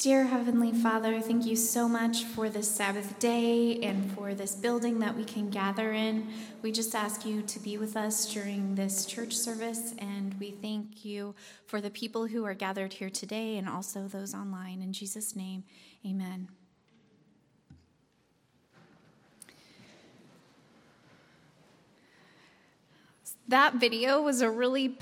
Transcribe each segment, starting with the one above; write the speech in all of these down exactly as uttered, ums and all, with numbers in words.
Dear Heavenly Father, thank you so much for this Sabbath day and for this building that we can gather in. We just ask you to be with us during this church service, and we thank you for the people who are gathered here today and also those online. In Jesus' name, amen. That video was a really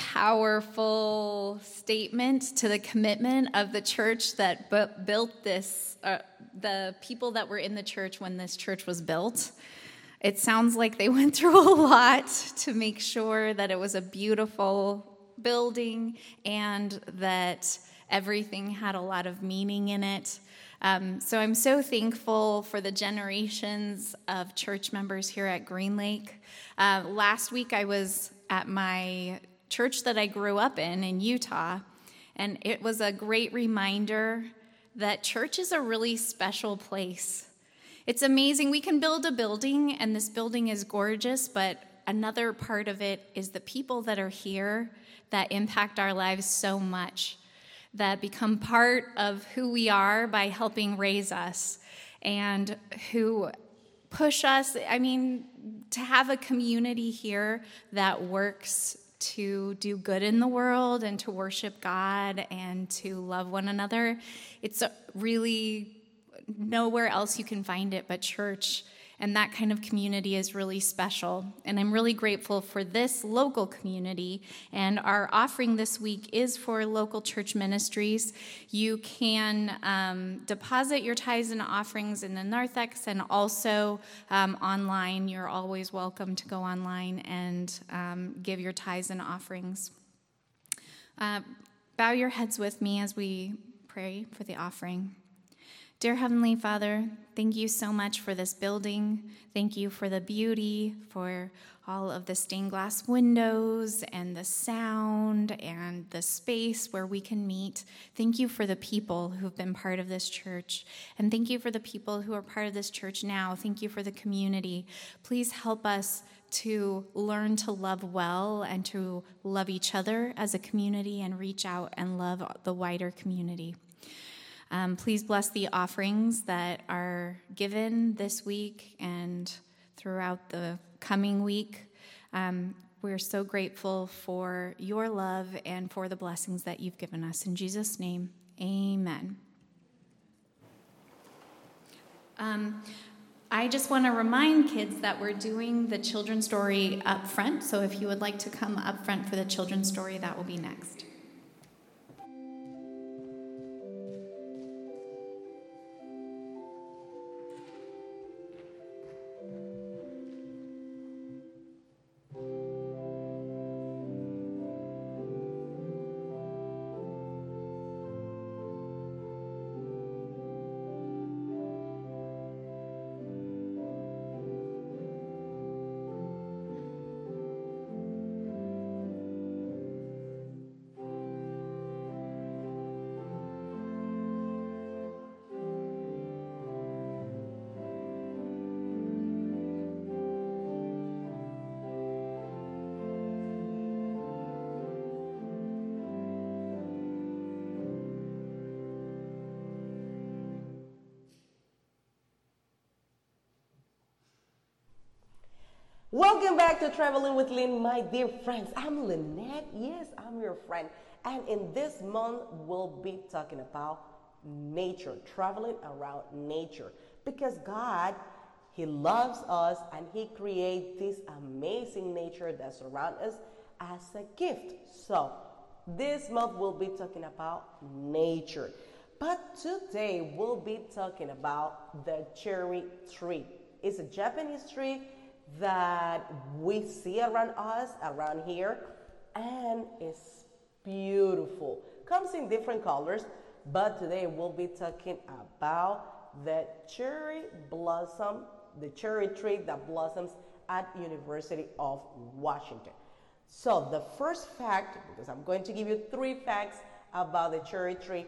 powerful statement to the commitment of the church that bu- built this, uh, the people that were in the church when this church was built. It sounds like they went through a lot to make sure that it was a beautiful building and that everything had a lot of meaning in it. Um, so I'm so thankful for the generations of church members here at Green Lake. Uh, last week I was at my church that I grew up in, in Utah, and it was a great reminder that church is a really special place. It's amazing. We can build a building, and this building is gorgeous, but another part of it is the people that are here that impact our lives so much, that become part of who we are by helping raise us, and who push us. I mean, to have a community here that works to do good in the world and to worship God and to love one another, it's really nowhere else you can find it but church. And that kind of community is really special. And I'm really grateful for this local community. And our offering this week is for local church ministries. You can um, deposit your tithes and offerings in the narthex, and also um, online. You're always welcome to go online and um, give your tithes and offerings. Uh, bow your heads with me as we pray for the offering. Dear Heavenly Father, thank you so much for this building. Thank you for the beauty, for all of the stained glass windows and the sound and the space where we can meet. Thank you for the people who have been part of this church. And thank you for the people who are part of this church now. Thank you for the community. Please help us to learn to love well and to love each other as a community and reach out and love the wider community. Um, please bless the offerings that are given this week and throughout the coming week. Um, we're so grateful for your love and for the blessings that you've given us. In Jesus' name, amen. Um, I just want to remind kids that we're doing the children's story up front. So if you would like to come up front for the children's story, that will be next. Welcome back to Traveling with Lynn, my dear friends. I'm Lynette. Yes, I'm your friend. And in this month, we'll be talking about nature, traveling around nature. Because God, He loves us and He creates this amazing nature that surrounds us as a gift. So, this month we'll be talking about nature. But today we'll be talking about the cherry tree. It's a Japanese tree that we see around us, around here, and it's beautiful. Comes in different colors, but today we'll be talking about the cherry blossom, the cherry tree that blossoms at University of Washington. So the first fact, because I'm going to give you three facts about the cherry tree,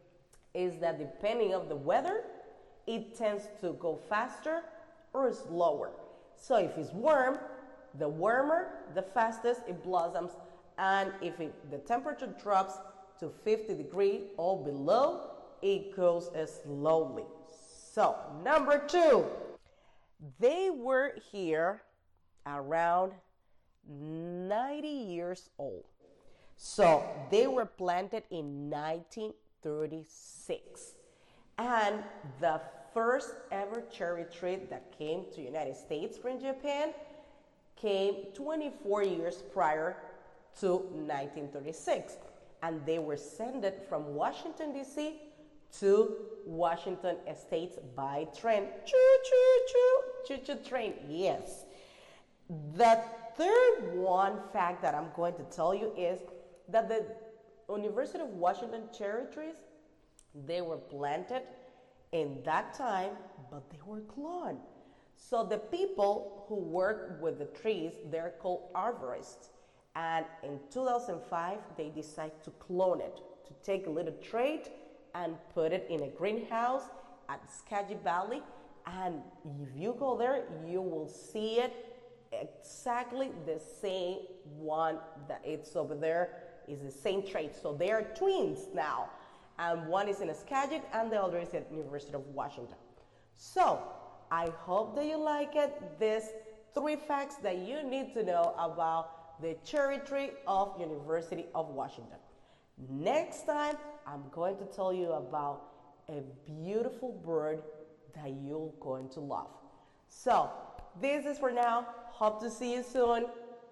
is that depending on the weather, it tends to go faster or slower. So if it's warm, the warmer, the fastest it blossoms. And if it, the temperature drops to fifty degrees or below, it goes slowly. So, number two, they were here around ninety years old. So, they were planted in nineteen thirty-six. And the first ever cherry tree that came to the United States from Japan came twenty-four years prior to nineteen thirty-six. And they were sent from Washington, D C to Washington Estates by train. Choo, choo, choo, choo, choo train, yes. The third one fact that I'm going to tell you is that the University of Washington cherry trees, they were planted in that time, but they were cloned. So the people who work with the trees, they're called arborists. And in two thousand five, they decided to clone it, to take a little trait and put it in a greenhouse at Skagit Valley. And if you go there, you will see it exactly the same one that it's over there is the same trait. So they are twins now. And one is in Skagit and the other is at University of Washington. So I hope that you like it. These three facts that you need to know about the cherry tree of University of Washington. Next time, I'm going to tell you about a beautiful bird that you're going to love. So, this is for now. Hope to see you soon.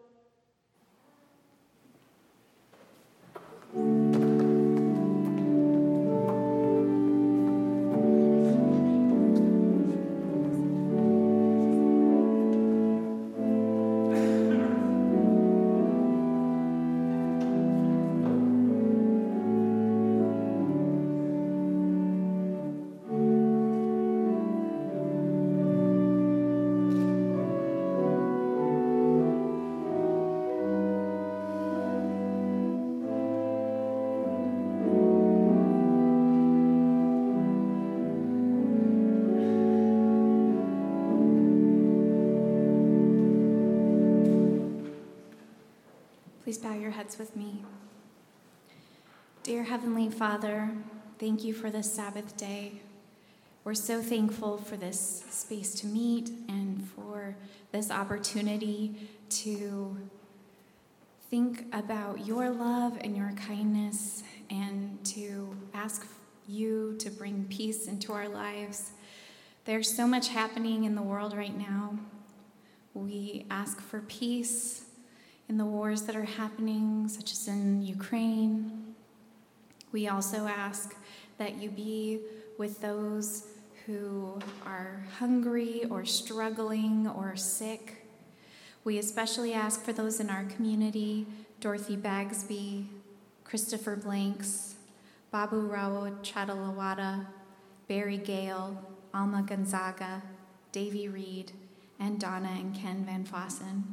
Please bow your heads with me. Dear Heavenly Father, thank you for this Sabbath day. We're so thankful for this space to meet and for this opportunity to think about your love and your kindness and to ask you to bring peace into our lives. There's so much happening in the world right now. We ask for peace in the wars that are happening, such as in Ukraine. We also ask that you be with those who are hungry or struggling or sick. We especially ask for those in our community, Dorothy Bagsby, Christopher Blanks, Babu Rao Chadalawada, Barry Gale, Alma Gonzaga, Davy Reed, and Donna and Ken Van Fossen.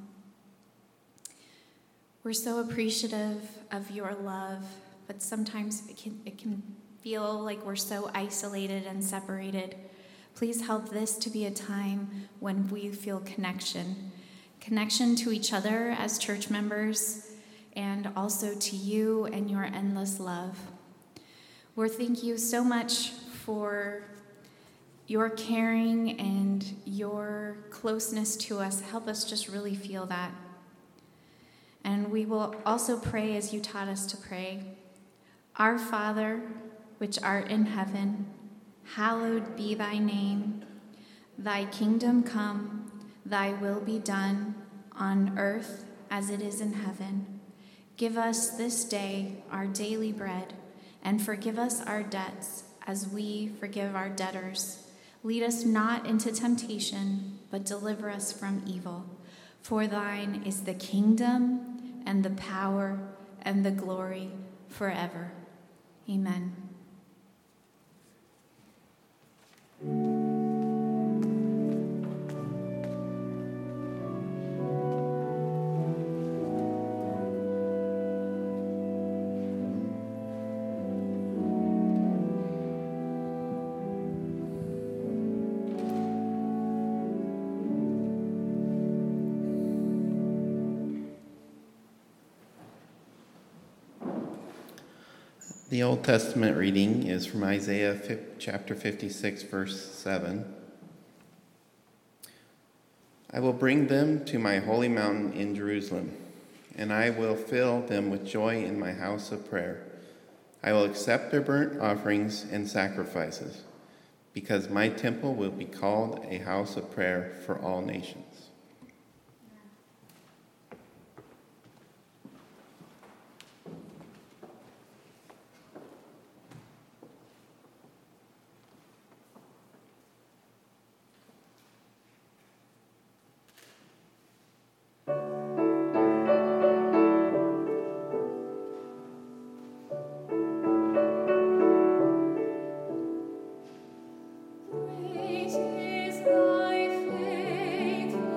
We're so appreciative of your love, but sometimes it can, it can feel like we're so isolated and separated. Please help this to be a time when we feel connection. Connection to each other as church members, and also to you and your endless love. We're thank you so much for your caring and your closeness to us. Help us just really feel that. And we will also pray as you taught us to pray. Our Father, which art in heaven, hallowed be thy name. Thy kingdom come, thy will be done, on earth as it is in heaven. Give us this day our daily bread, and forgive us our debts as we forgive our debtors. Lead us not into temptation, but deliver us from evil. For thine is the kingdom, and the power, and the glory forever. Amen. The Old Testament reading is from Isaiah chapter fifty-six, verse seven. I will bring them to my holy mountain in Jerusalem, and I will fill them with joy in my house of prayer. I will accept their burnt offerings and sacrifices, because my temple will be called a house of prayer for all nations. Great is thy faithfulness.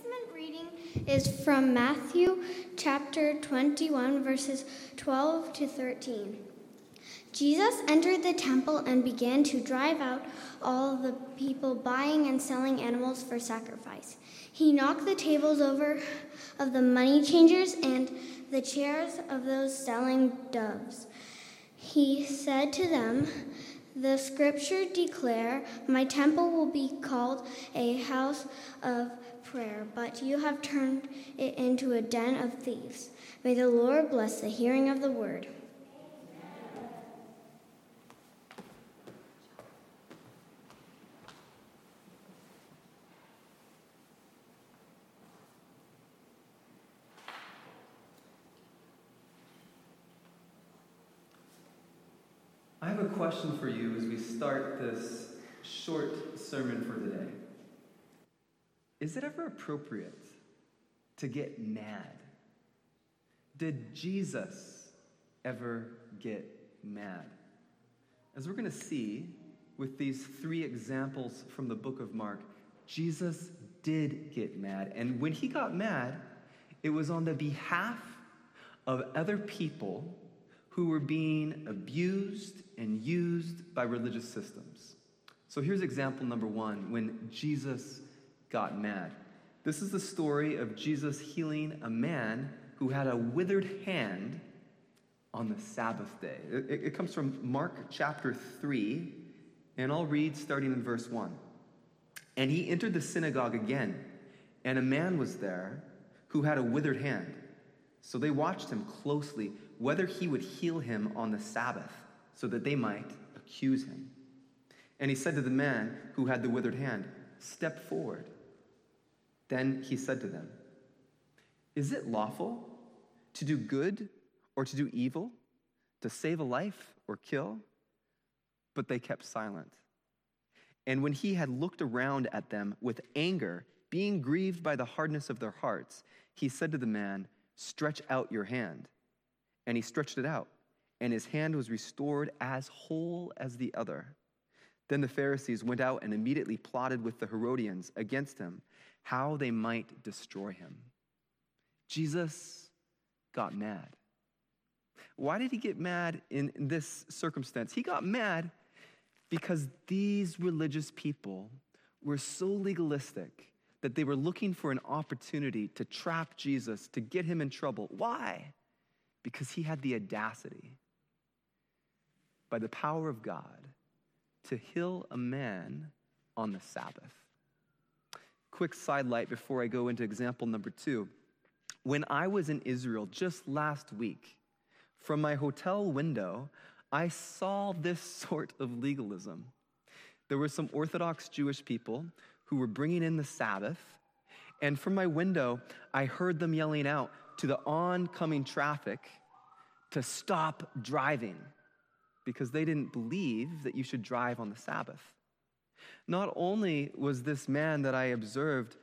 Testament reading is from Matthew chapter twenty-one, verses twelve to thirteen. Jesus entered the temple and began to drive out all the people buying and selling animals for sacrifice. He knocked the tables over of the money changers and the chairs of those selling doves. He said to them, "The scripture declare, my temple will be called a house of prayer, but you have turned it into a den of thieves." May the Lord bless the hearing of the word. I have a question for you as we start this short sermon for today. Is it ever appropriate to get mad? Did Jesus ever get mad? As we're going to see with these three examples from the book of Mark, Jesus did get mad. And when he got mad, it was on the behalf of other people who were being abused and used by religious systems. So here's example number one, when Jesus got mad. This is the story of Jesus healing a man who had a withered hand on the Sabbath day. It, it comes from Mark chapter three, and I'll read starting in verse one. "And he entered the synagogue again, and a man was there who had a withered hand. So they watched him closely, whether he would heal him on the Sabbath, so that they might accuse him. And he said to the man who had the withered hand, 'Step forward.' Then he said to them, 'Is it lawful to do good or to do evil, to save a life or kill?' But they kept silent. And when he had looked around at them with anger, being grieved by the hardness of their hearts, he said to the man, 'Stretch out your hand.' And he stretched it out, and his hand was restored as whole as the other. Then the Pharisees went out and immediately plotted with the Herodians against him, how they might destroy him." Jesus got mad. Why did he get mad in, in this circumstance? He got mad because these religious people were so legalistic that they were looking for an opportunity to trap Jesus, to get him in trouble. Why? Because he had the audacity, by the power of God, to heal a man on the Sabbath. Quick sidelight before I go into example number two. When I was in Israel just last week, from my hotel window, I saw this sort of legalism. There were some Orthodox Jewish people who were bringing in the Sabbath, and from my window, I heard them yelling out to the oncoming traffic to stop driving because they didn't believe that you should drive on the Sabbath. Not only was this man that I observed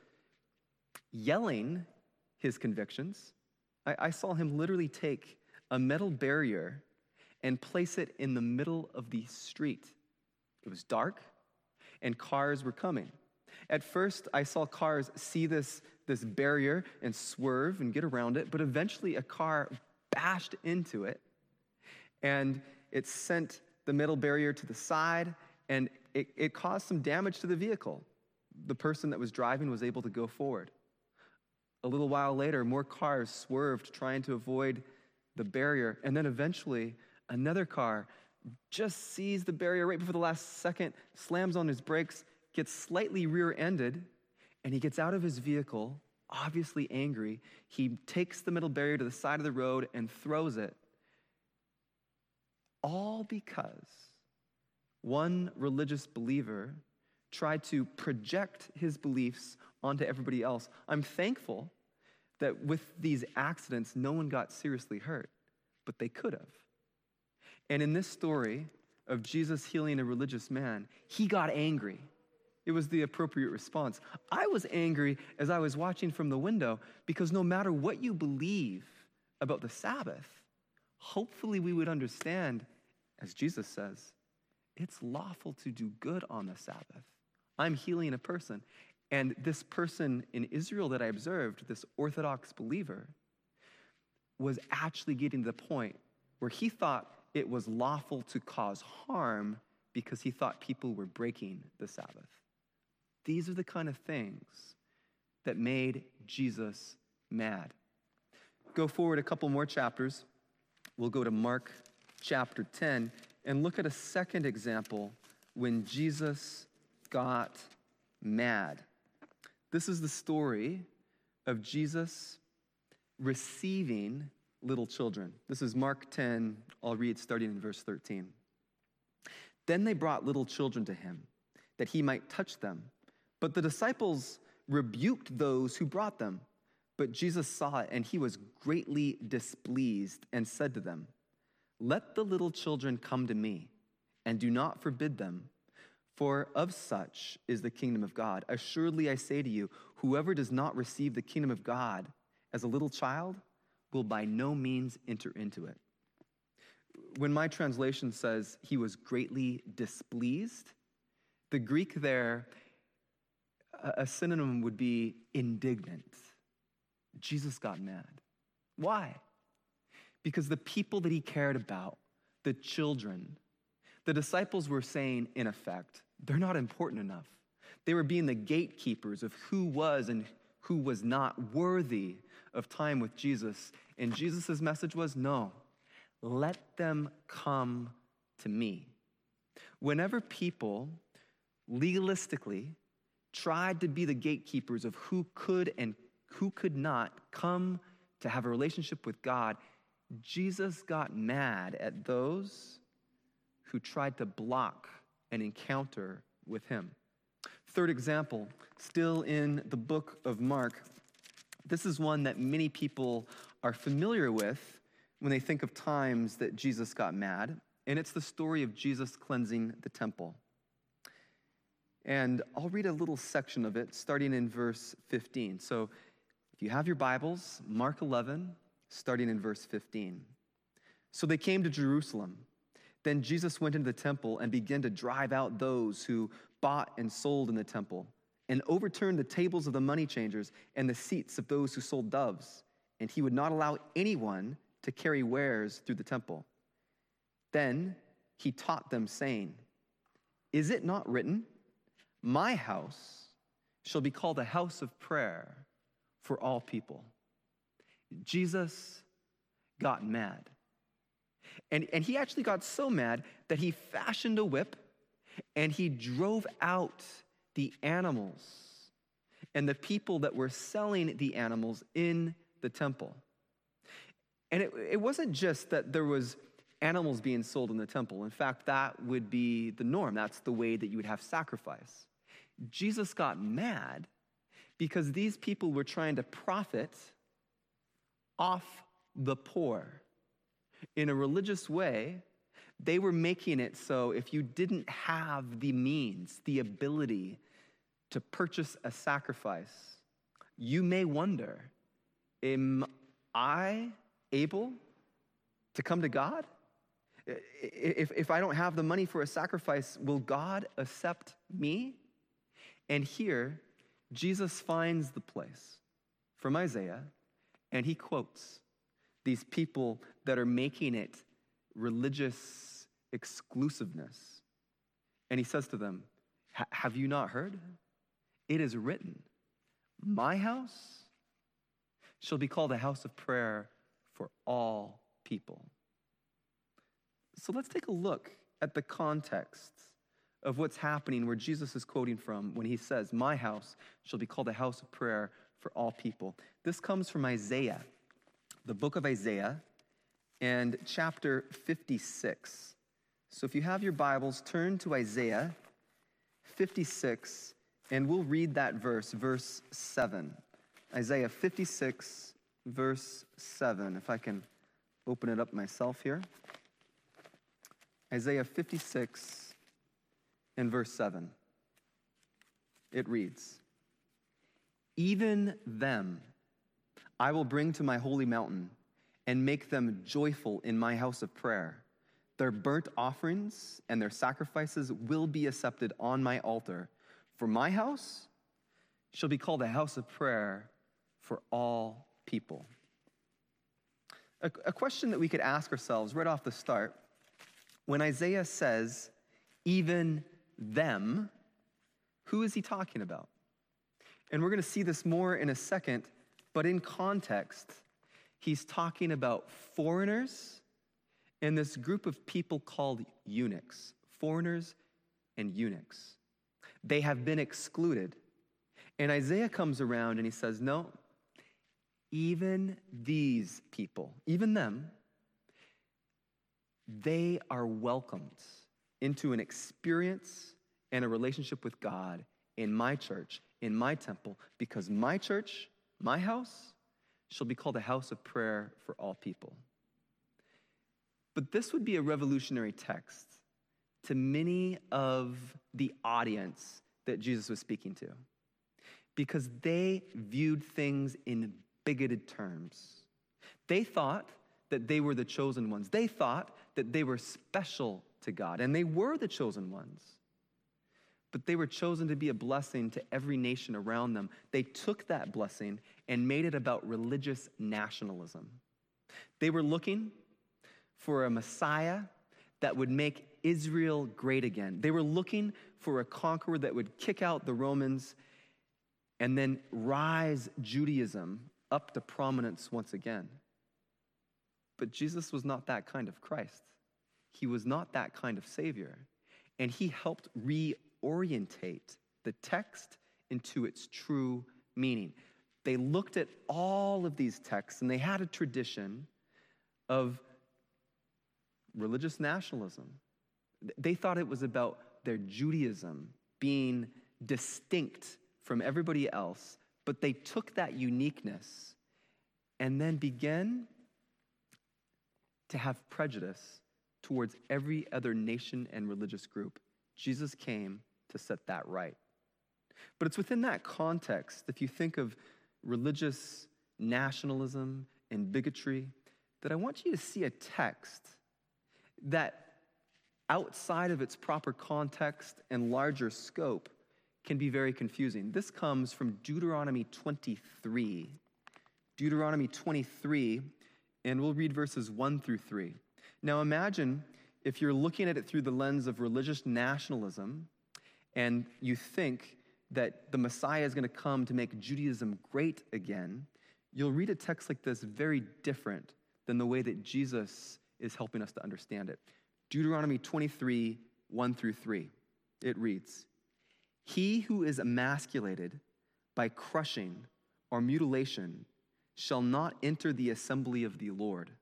yelling his convictions, I, I saw him literally take a metal barrier and place it in the middle of the street. It was dark, and cars were coming. At first, I saw cars see this, this barrier and swerve and get around it, but eventually a car bashed into it, and it sent the metal barrier to the side, and it, it caused some damage to the vehicle. The person that was driving was able to go forward. A little while later, more cars swerved, trying to avoid the barrier, and then eventually another car just sees the barrier right before the last second, slams on his brakes, gets slightly rear-ended, and he gets out of his vehicle, obviously angry. He takes the metal barrier to the side of the road and throws it, all because one religious believer tried to project his beliefs onto everybody else. I'm thankful that with these accidents, no one got seriously hurt, but they could have. And in this story of Jesus healing a religious man, he got angry. It was the appropriate response. I was angry as I was watching from the window because no matter what you believe about the Sabbath, hopefully we would understand, as Jesus says, it's lawful to do good on the Sabbath. I'm healing a person. And this person in Israel that I observed, this Orthodox believer, was actually getting to the point where he thought it was lawful to cause harm because he thought people were breaking the Sabbath. These are the kind of things that made Jesus mad. Go forward a couple more chapters. We'll go to Mark chapter ten and look at a second example when Jesus got mad. This is the story of Jesus receiving little children. This is Mark ten. I'll read starting in verse thirteen. Then they brought little children to him, that he might touch them. But the disciples rebuked those who brought them. But Jesus saw it, and he was greatly displeased and said to them, "Let the little children come to me, and do not forbid them, for of such is the kingdom of God. Assuredly I say to you, whoever does not receive the kingdom of God as a little child will by no means enter into it." When my translation says he was greatly displeased, the Greek there, a synonym would be indignant. Jesus got mad. Why? Because the people that he cared about, the children, the disciples were saying, in effect, they're not important enough. They were being the gatekeepers of who was and who was not worthy of time with Jesus. And Jesus' message was, no, let them come to me. Whenever people legalistically tried to be the gatekeepers of who could and who could not come to have a relationship with God, Jesus got mad at those who tried to block an encounter with him. Third example, still in the book of Mark. This is one that many people are familiar with when they think of times that Jesus got mad, and it's the story of Jesus cleansing the temple. And I'll read a little section of it, starting in verse fifteen. So if you have your Bibles, Mark eleven, starting in verse fifteen. So they came to Jerusalem. Then Jesus went into the temple and began to drive out those who bought and sold in the temple, and overturned the tables of the money changers and the seats of those who sold doves. And he would not allow anyone to carry wares through the temple. Then he taught them, saying, "Is it not written, my house shall be called a house of prayer for all people?" Jesus got mad. And, and he actually got so mad that he fashioned a whip and he drove out the animals and the people that were selling the animals in the temple. And it, it wasn't just that there was animals being sold in the temple. In fact, that would be the norm. That's the way that you would have sacrifice. Jesus got mad because these people were trying to profit off the poor. In a religious way, they were making it so if you didn't have the means, the ability to purchase a sacrifice, you may wonder, am I able to come to God? If, if I don't have the money for a sacrifice, will God accept me? And here, Jesus finds the place from Isaiah, and he quotes these people that are making it religious exclusiveness. And he says to them, have you not heard? It is written, my house shall be called a house of prayer for all people. So let's take a look at the context of what's happening where Jesus is quoting from when he says, my house shall be called a house of prayer for all people. This comes from Isaiah, the book of Isaiah, and chapter fifty-six. So if you have your Bibles, turn to Isaiah fifty-six, and we'll read that verse, verse seven. Isaiah fifty-six, verse seven, if I can open it up myself here. Isaiah fifty-six and verse seven. It reads, even them I will bring to my holy mountain and make them joyful in my house of prayer. Their burnt offerings and their sacrifices will be accepted on my altar. For my house shall be called a house of prayer for all people. A, a question that we could ask ourselves right off the start, when Isaiah says, even them, who is he talking about? And we're going to see this more in a second, but in context, he's talking about foreigners and this group of people called eunuchs, foreigners and eunuchs. They have been excluded. And Isaiah comes around and he says, no, even these people, even them, they are welcomed into an experience and a relationship with God in my church, in my temple, because my church, my house, shall be called a house of prayer for all people. But this would be a revolutionary text to many of the audience that Jesus was speaking to, because they viewed things in bigoted terms. They thought that they were the chosen ones. They thought that they were special to God, and they were the chosen ones. But they were chosen to be a blessing to every nation around them. They took that blessing and made it about religious nationalism. They were looking for a Messiah that would make Israel great again. They were looking for a conqueror that would kick out the Romans and then rise Judaism up to prominence once again. But Jesus was not that kind of Christ. He was not that kind of Savior. And he helped reorientate the text into its true meaning. They looked at all of these texts and they had a tradition of religious nationalism. They thought it was about their Judaism being distinct from everybody else, but they took that uniqueness and then began to have prejudice towards every other nation and religious group. Jesus came to set that right. But it's within that context, if you think of religious nationalism and bigotry, that I want you to see a text that outside of its proper context and larger scope can be very confusing. This comes from Deuteronomy twenty-three. Deuteronomy twenty-three, and we'll read verses one through three. Now imagine if you're looking at it through the lens of religious nationalism and you think that the Messiah is going to come to make Judaism great again, you'll read a text like this very different than the way that Jesus is helping us to understand it. Deuteronomy twenty-three, one through three. It reads, "He who is emasculated by crushing or mutilation shall not enter the assembly of the Lord.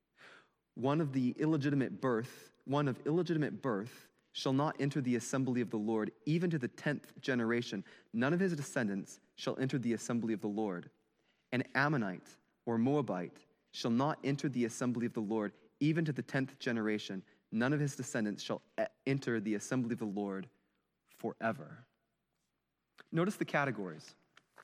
One of the illegitimate birth, one of illegitimate birth shall not enter the assembly of the Lord, even to the tenth generation. None of his descendants shall enter the assembly of the Lord. An Ammonite or Moabite shall not enter the assembly of the Lord, even to the tenth generation. None of his descendants shall enter the assembly of the Lord forever." Notice the categories.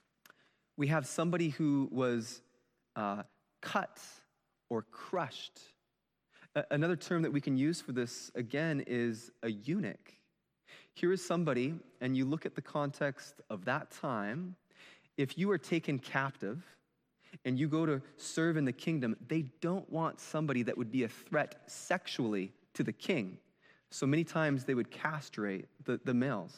We have somebody who was uh, cut or crushed. A- another term that we can use for this, again, is a eunuch. Here is somebody, and you look at the context of that time, if you are taken captive and you go to serve in the kingdom, they don't want somebody that would be a threat sexually to the king. So many times they would castrate the, the males.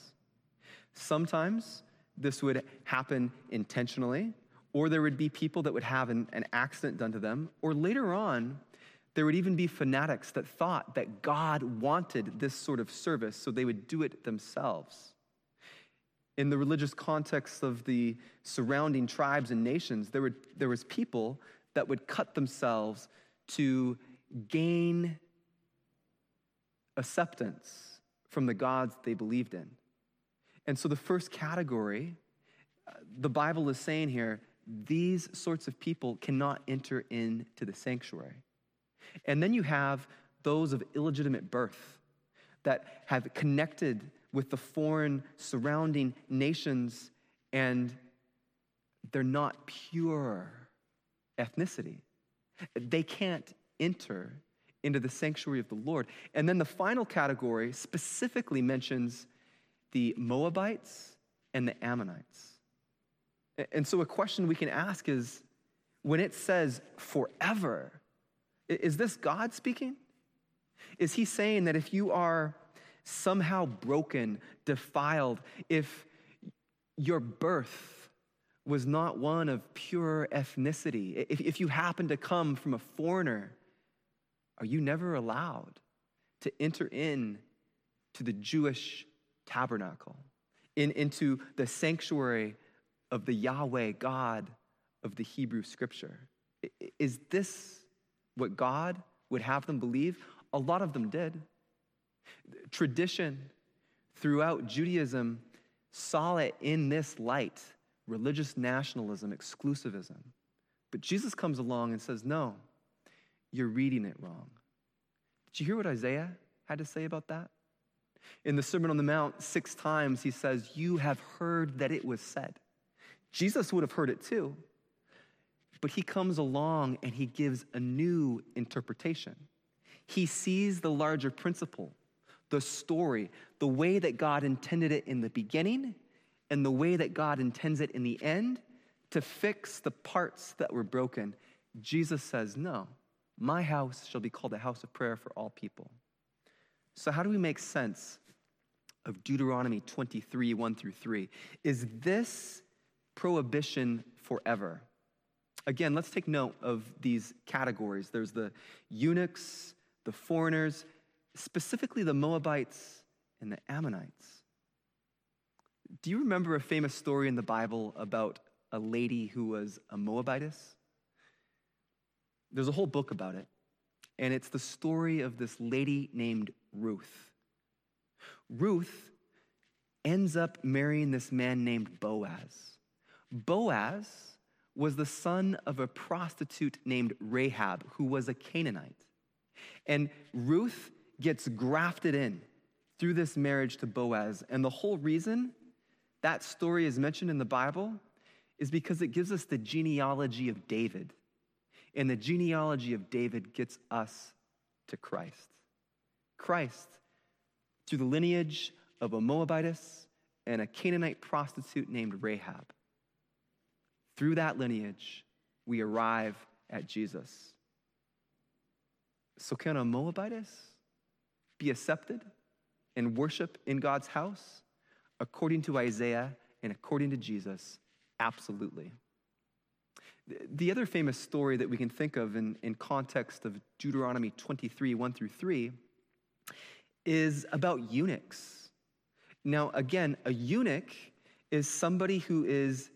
Sometimes this would happen intentionally, or there would be people that would have an, an accident done to them, or later on, there would even be fanatics that thought that God wanted this sort of service, so they would do it themselves. In the religious context of the surrounding tribes and nations, there, would, there was people that would cut themselves to gain acceptance from the gods they believed in. And so the first category, uh, the Bible is saying here, these sorts of people cannot enter into the sanctuary. And then you have those of illegitimate birth that have connected with the foreign surrounding nations, and they're not pure ethnicity. They can't enter into the sanctuary of the Lord. And then the final category specifically mentions the Moabites and the Ammonites. And so a question we can ask is, when it says forever, is this God speaking? Is he saying that if you are somehow broken, defiled, if your birth was not one of pure ethnicity, if, if you happen to come from a foreigner, are you never allowed to enter in to the Jewish tabernacle, in, into the sanctuary of the Yahweh, God of the Hebrew scripture? Is this what God would have them believe? A lot of them did. Tradition throughout Judaism saw it in this light, religious nationalism, exclusivism. But Jesus comes along and says, no, you're reading it wrong. Did you hear what Isaiah had to say about that? In the Sermon on the Mount, six times he says, you have heard that it was said. Jesus would have heard it too. But he comes along and he gives a new interpretation. He sees the larger principle, the story, the way that God intended it in the beginning and the way that God intends it in the end to fix the parts that were broken. Jesus says, no, my house shall be called a house of prayer for all people. So how do we make sense of Deuteronomy twenty-three, one through three? Is this prohibition forever? Again, let's take note of these categories. There's the eunuchs, the foreigners, specifically the Moabites and the Ammonites. Do you remember a famous story in the Bible about a lady who was a Moabitess? There's a whole book about it, and it's the story of this lady named Ruth. Ruth ends up marrying this man named Boaz. Boaz was the son of a prostitute named Rahab, who was a Canaanite. And Ruth gets grafted in through this marriage to Boaz. And the whole reason that story is mentioned in the Bible is because it gives us the genealogy of David. And the genealogy of David gets us to Christ. Christ, through the lineage of a Moabitess and a Canaanite prostitute named Rahab. Through that lineage, we arrive at Jesus. So can a Moabitess be accepted and worship in God's house? According to Isaiah and according to Jesus, absolutely. The other famous story that we can think of in, in context of Deuteronomy twenty-three, one through three, is about eunuchs. Now, again, a eunuch is somebody who is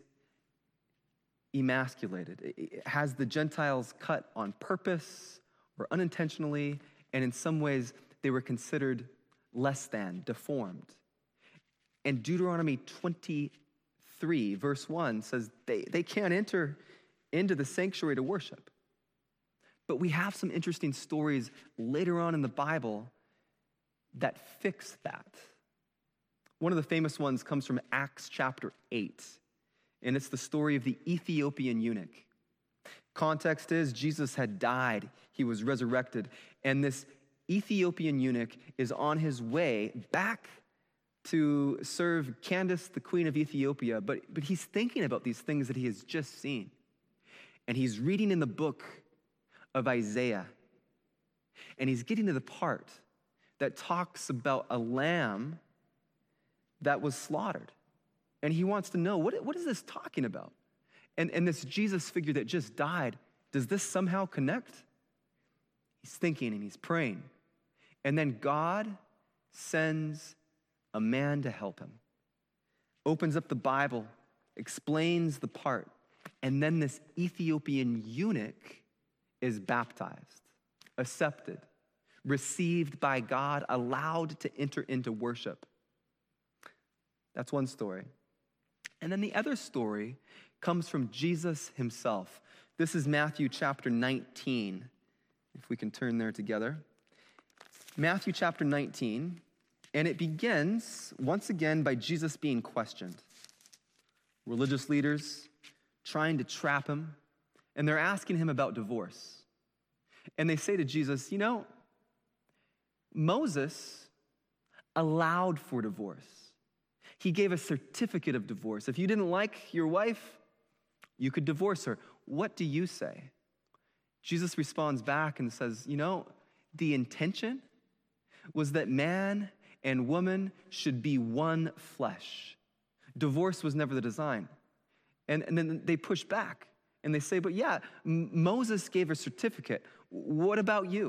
emasculated. It has the Gentiles cut on purpose or unintentionally, and in some ways they were considered less than, deformed. And Deuteronomy twenty-three, verse one says they, they can't enter into the sanctuary to worship. But we have some interesting stories later on in the Bible that fix that. One of the famous ones comes from Acts chapter eight, and it's the story of the Ethiopian eunuch. Context is Jesus had died, he was resurrected, and this Ethiopian eunuch is on his way back to serve Candace, the queen of Ethiopia, but, but he's thinking about these things that he has just seen. And he's reading in the book of Isaiah, and he's getting to the part that talks about a lamb that was slaughtered. And he wants to know, what, what is this talking about? And, and this Jesus figure that just died, does this somehow connect? He's thinking and he's praying. And then God sends a man to help him, opens up the Bible, explains the part, and then this Ethiopian eunuch is baptized, accepted, received by God, allowed to enter into worship. That's one story. And then the other story comes from Jesus himself. This is Matthew chapter nineteen, if we can turn there together. Matthew chapter nineteen, and it begins once again by Jesus being questioned. Religious leaders trying to trap him, and they're asking him about divorce. And they say to Jesus, you know, Moses allowed for divorce. He gave a certificate of divorce. If you didn't like your wife, You could divorce her. What do you say? Jesus responds back and says, you know, the intention was that man and woman should be one flesh. Divorce was never the design. And, and then they push back and they say, but yeah, M- Moses gave a certificate. What about you?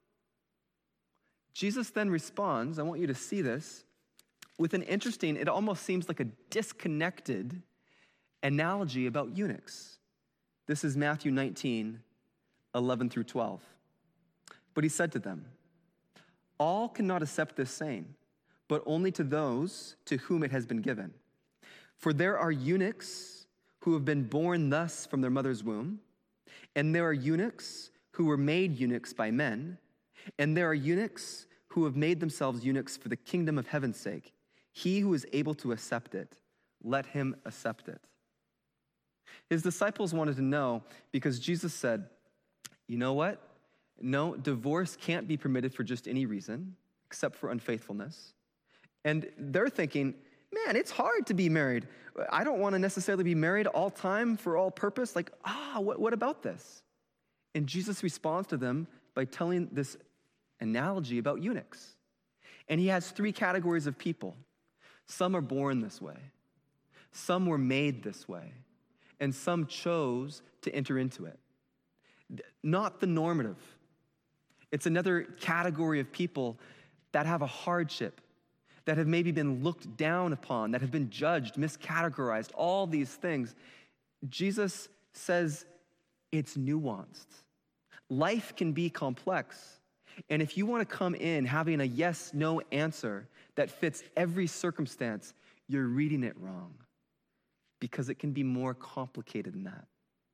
Jesus then responds, I want you to see this, with an interesting, it almost seems like a disconnected analogy about eunuchs. This is Matthew nineteen, eleven through twelve. But he said to them, all cannot accept this saying, but only to those to whom it has been given. For there are eunuchs who have been born thus from their mother's womb, and there are eunuchs who were made eunuchs by men, and there are eunuchs who have made themselves eunuchs for the kingdom of heaven's sake. He who is able to accept it, let him accept it. His disciples wanted to know because Jesus said, you know what? No, divorce can't be permitted for just any reason except for unfaithfulness. And they're thinking, man, it's hard to be married. I don't want to necessarily be married all time for all purpose. Like, ah, what, what about this? And Jesus responds to them by telling this analogy about eunuchs. And he has three categories of people. Some are born this way. Some were made this way. And some chose to enter into it. Not the normative. It's another category of people that have a hardship, that have maybe been looked down upon, that have been judged, miscategorized, all these things. Jesus says it's nuanced. Life can be complex. And if you want to come in having a yes, no answer that fits every circumstance, you're reading it wrong, because it can be more complicated than that.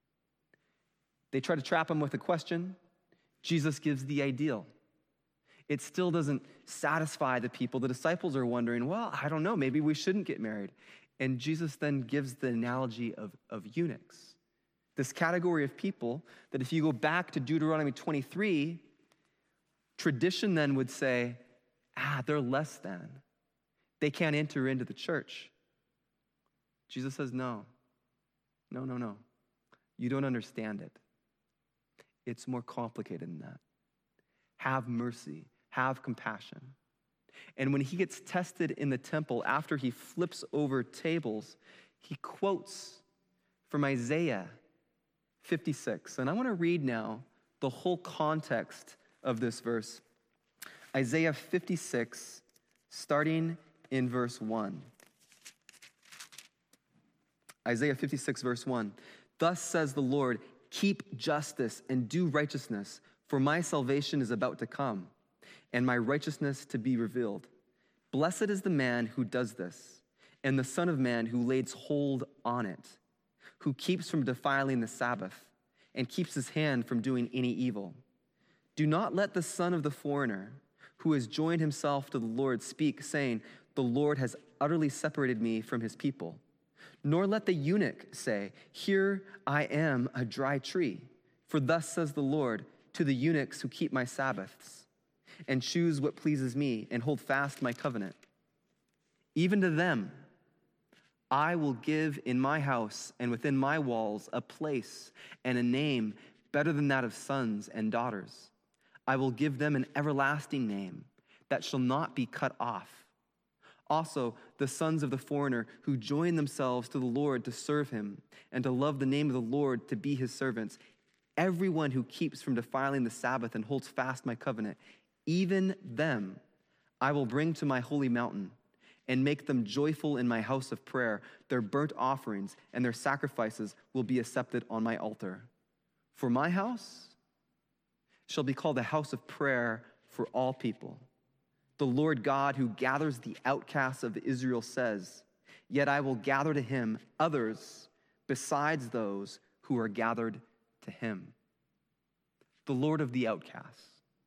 They try to trap him with a question. Jesus gives the ideal. It still doesn't satisfy the people. The disciples are wondering, well, I don't know, maybe we shouldn't get married. And Jesus then gives the analogy of, of eunuchs, this category of people that if you go back to Deuteronomy twenty-three, tradition then would say, ah, they're less than. They can't enter into the church. Jesus says, no, no, no, no. You don't understand it. It's more complicated than that. Have mercy, have compassion. And when he gets tested in the temple, after he flips over tables, he quotes from Isaiah fifty-six. And I want to read now the whole context of this verse. Isaiah fifty-six, starting in verse one. Isaiah fifty-six, verse one. Thus says the Lord, keep justice and do righteousness, for my salvation is about to come, and my righteousness to be revealed. Blessed is the man who does this, and the Son of Man who lays hold on it, who keeps from defiling the Sabbath, and keeps his hand from doing any evil. Do not let the son of the foreigner, who has joined himself to the Lord, speak, saying, the Lord has utterly separated me from his people. Nor let the eunuch say, here I am, a dry tree. For thus says the Lord to the eunuchs who keep my Sabbaths, and choose what pleases me, and hold fast my covenant. Even to them I will give in my house and within my walls a place and a name better than that of sons and daughters. I will give them an everlasting name that shall not be cut off. Also, the sons of the foreigner who join themselves to the Lord to serve him and to love the name of the Lord to be his servants, everyone who keeps from defiling the Sabbath and holds fast my covenant, even them I will bring to my holy mountain and make them joyful in my house of prayer. Their burnt offerings and their sacrifices will be accepted on my altar. For my house shall be called a house of prayer for all people. The Lord God who gathers the outcasts of Israel says, yet I will gather to him others besides those who are gathered to him. The Lord of the outcasts.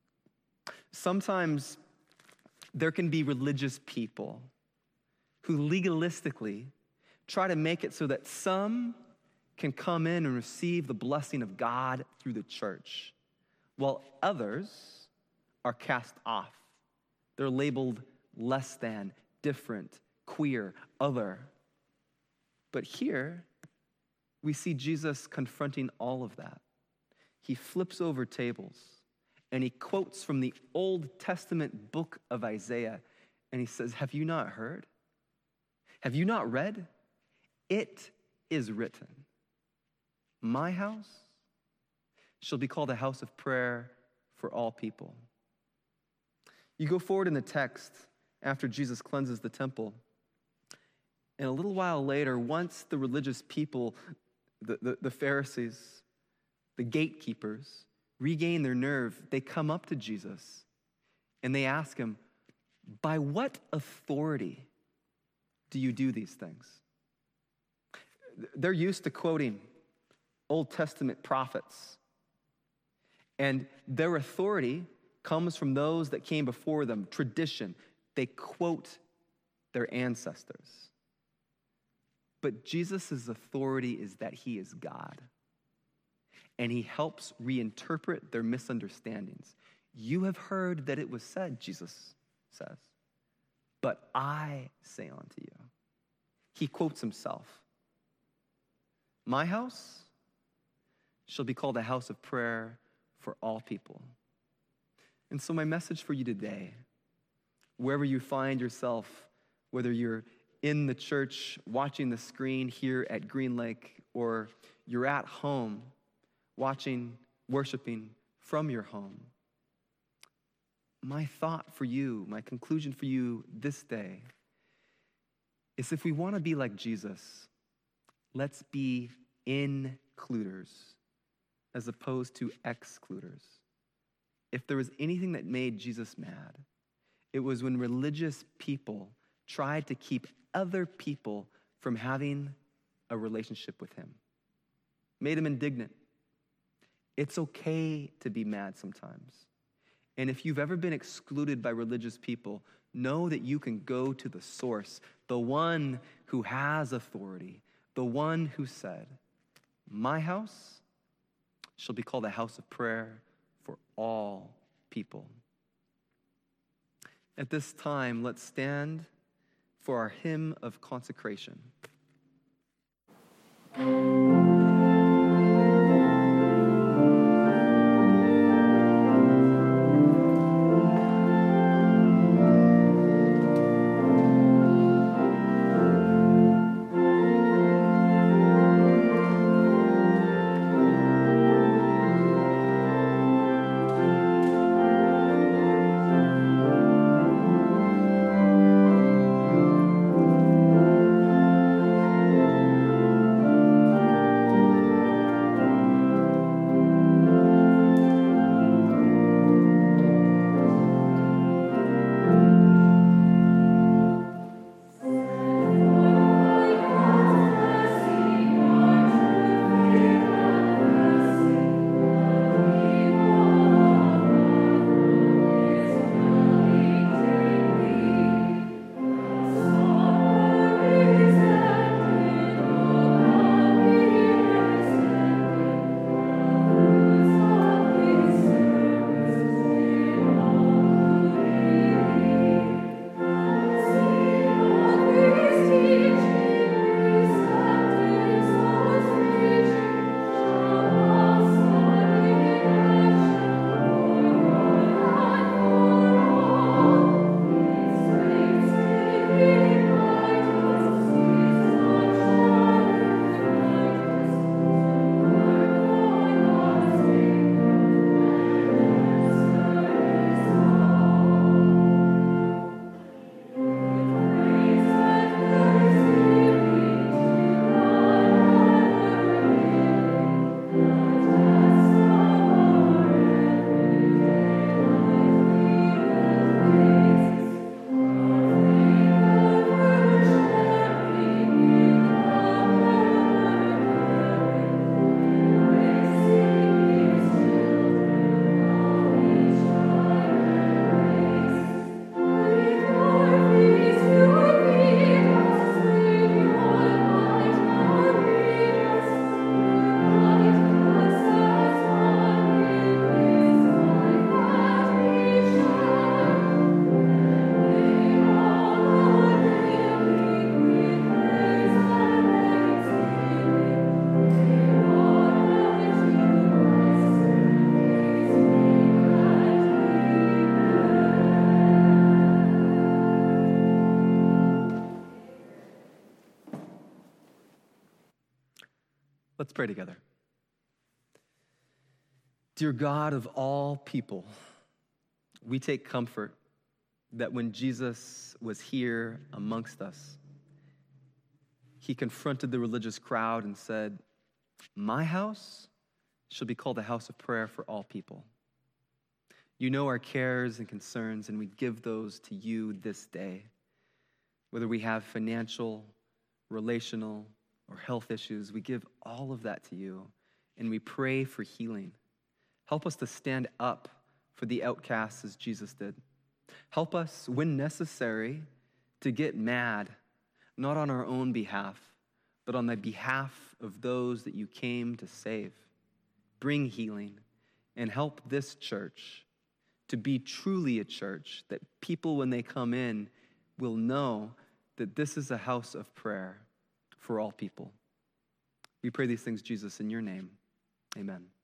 Sometimes there can be religious people who legalistically try to make it so that some can come in and receive the blessing of God through the church, while others are cast off. They're labeled less than, different, queer, other. But here, we see Jesus confronting all of that. He flips over tables and he quotes from the Old Testament book of Isaiah, and he says, have you not heard? Have you not read? It is written, my house shall be called a house of prayer for all people. You go forward in the text after Jesus cleanses the temple, and a little while later, once the religious people, the, the, the Pharisees, the gatekeepers, regain their nerve, they come up to Jesus and they ask him, by what authority do you do these things? They're used to quoting Old Testament prophets, and their authority comes from those that came before them, tradition. They quote their ancestors. But Jesus' authority is that he is God, and he helps reinterpret their misunderstandings. You have heard that it was said, Jesus says, but I say unto you. He quotes himself. My house shall be called a house of prayer for all people. And so my message for you today, wherever you find yourself, whether you're in the church watching the screen here at Green Lake, or you're at home watching, worshiping from your home, my thought for you, my conclusion for you this day is, if we want to be like Jesus, let's be includers as opposed to excluders. If there was anything that made Jesus mad, it was when religious people tried to keep other people from having a relationship with him. Made him indignant. It's okay to be mad sometimes. And if you've ever been excluded by religious people, know that you can go to the source, the one who has authority, the one who said, my house shall be called a house of prayer for all people. At this time, let's stand for our hymn of consecration. Thank Let's pray together. Dear God of all people, we take comfort that when Jesus was here amongst us, he confronted the religious crowd and said, "My house shall be called a house of prayer for all people." You know our cares and concerns, and we give those to you this day. Whether we have financial, relational, or health issues, we give all of that to you, and we pray for healing. Help us to stand up for the outcasts as Jesus did. Help us, when necessary, to get mad, not on our own behalf, but on the behalf of those that you came to save. Bring healing and help this church to be truly a church that people, when they come in, will know that this is a house of prayer for all people. We pray these things, Jesus, in your name. Amen.